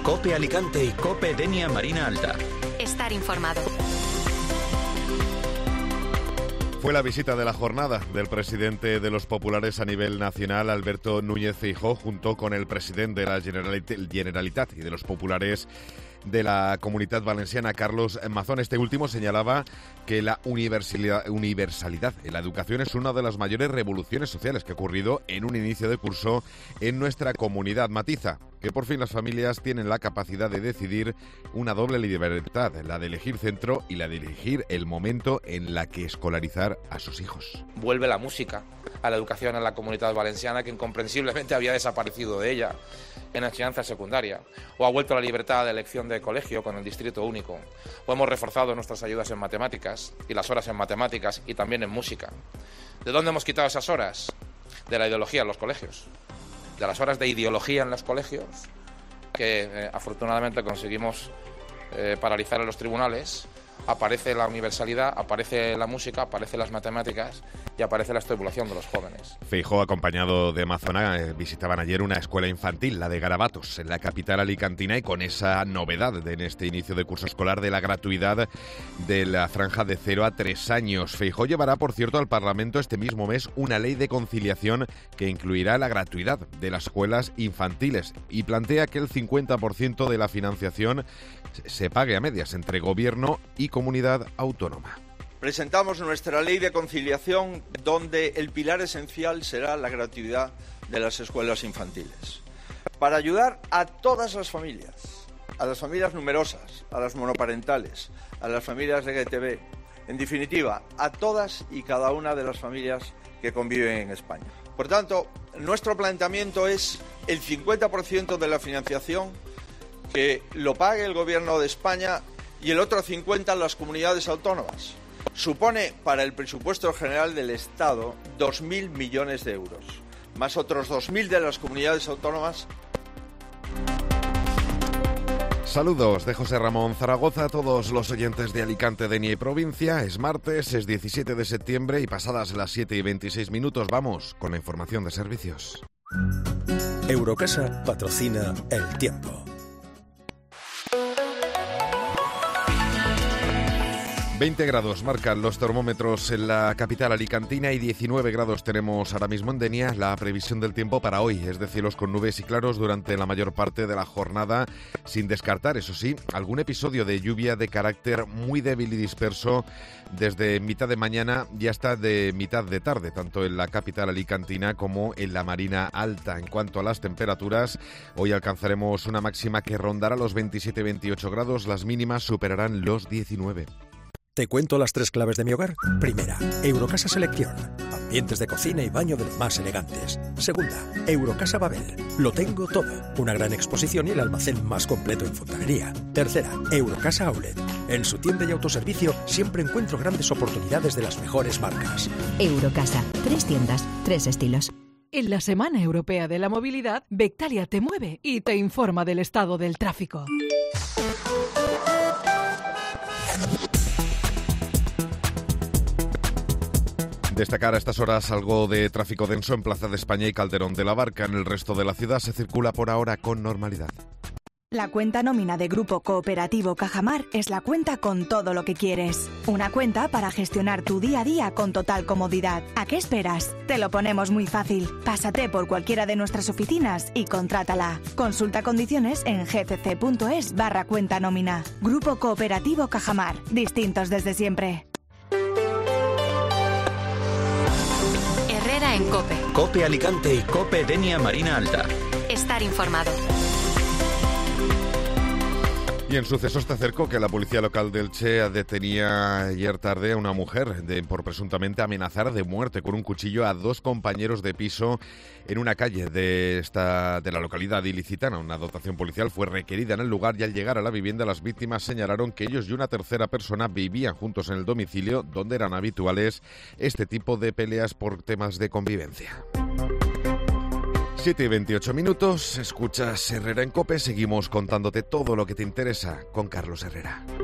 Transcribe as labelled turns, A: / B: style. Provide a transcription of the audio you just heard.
A: COPE Alicante y COPE Denia Marina Alta.
B: Estar informado.
C: Fue la visita de la jornada del presidente de los populares a nivel nacional, Alberto Núñez Feijóo, junto con el presidente de la Generalitat y de los populares de la Comunitat Valenciana, Carlos Mazón. Este último señalaba que la universalidad en la educación es una de las mayores revoluciones sociales que ha ocurrido en un inicio de curso en nuestra comunidad. Matiza que por fin las familias tienen la capacidad de decidir una doble libertad, la de elegir centro y la de elegir el momento en la que escolarizar a sus hijos.
D: Vuelve la música a la educación en la Comunitat Valenciana, que incomprensiblemente había desaparecido de ella en la enseñanza secundaria, o ha vuelto la libertad de elección de colegio con el distrito único, o hemos reforzado nuestras ayudas en matemáticas y las horas en matemáticas y también en música. ¿De dónde hemos quitado esas horas? De la ideología en los colegios, de las horas de ideología en los colegios, que afortunadamente conseguimos paralizar en los tribunales. Aparece la universalidad, aparece la música, aparecen las matemáticas y aparece la estimulación de los jóvenes.
C: Feijóo, acompañado de Mazona, visitaban ayer una escuela infantil, la de Garabatos, en la capital alicantina, y con esa novedad en este inicio de curso escolar de la gratuidad de la franja de 0 a 3 años. Feijóo llevará, por cierto, al Parlamento este mismo mes una ley de conciliación que incluirá la gratuidad de las escuelas infantiles y plantea que el 50% de la financiación se pague a medias entre gobierno y comunidad autónoma.
E: Presentamos nuestra ley de conciliación, donde el pilar esencial será la gratuidad de las escuelas infantiles, para ayudar a todas las familias, a las familias numerosas, a las monoparentales, a las familias LGTB, en definitiva, a todas y cada una de las familias que conviven en España. Por tanto, nuestro planteamiento es el 50% de la financiación que lo pague el Gobierno de España y el otro 50% las comunidades autónomas. Supone para el presupuesto general del Estado 2.000 millones de euros, más otros 2.000 de las comunidades autónomas.
C: Saludos de José Ramón Zaragoza a todos los oyentes de Alicante, Denia y provincia. Es martes, es 17 de septiembre y pasadas las 7:26 vamos con la información de servicios.
F: Eurocasa patrocina El Tiempo.
C: 20 grados marcan los termómetros en la capital alicantina y 19 grados tenemos ahora mismo en Denia. La previsión del tiempo para hoy es de cielos con nubes y claros durante la mayor parte de la jornada, sin descartar, eso sí, algún episodio de lluvia de carácter muy débil y disperso desde mitad de mañana y hasta de mitad de tarde, tanto en la capital alicantina como en la Marina Alta. En cuanto a las temperaturas, hoy alcanzaremos una máxima que rondará los 27-28 grados, las mínimas superarán los 19.
F: ¿Te cuento las 3 claves de mi hogar? Primera, Eurocasa Selección. Ambientes de cocina y baño de los más elegantes. Segunda, Eurocasa Babel. Lo tengo todo. Una gran exposición y el almacén más completo en fontanería. Tercera, Eurocasa Outlet. En su tienda y autoservicio siempre encuentro grandes oportunidades de las mejores marcas.
G: Eurocasa. 3 tiendas, 3 estilos.
H: En la Semana Europea de la Movilidad, Bectalia te mueve y te informa del estado del tráfico.
C: Destacar a estas horas algo de tráfico denso en Plaza de España y Calderón de la Barca. En el resto de la ciudad se circula por ahora con normalidad.
I: La cuenta nómina de Grupo Cooperativo Cajamar es la cuenta con todo lo que quieres. Una cuenta para gestionar tu día a día con total comodidad. ¿A qué esperas? Te lo ponemos muy fácil. Pásate por cualquiera de nuestras oficinas y contrátala. Consulta condiciones en gcc.es/cuenta nómina. Grupo Cooperativo Cajamar. Distintos desde siempre.
B: Herrera en COPE.
A: COPE Alicante y COPE Denia Marina Alta.
B: Estar informado.
C: Y en sucesos te acerco que la policía local de Elche detenía ayer tarde a una mujer por presuntamente amenazar de muerte con un cuchillo a 2 compañeros de piso en una calle de la localidad ilicitana. Una dotación policial fue requerida en el lugar y al llegar a la vivienda las víctimas señalaron que ellos y una tercera persona vivían juntos en el domicilio donde eran habituales este tipo de peleas por temas de convivencia. 7:28, escuchas Herrera en COPE, seguimos contándote todo lo que te interesa con Carlos Herrera.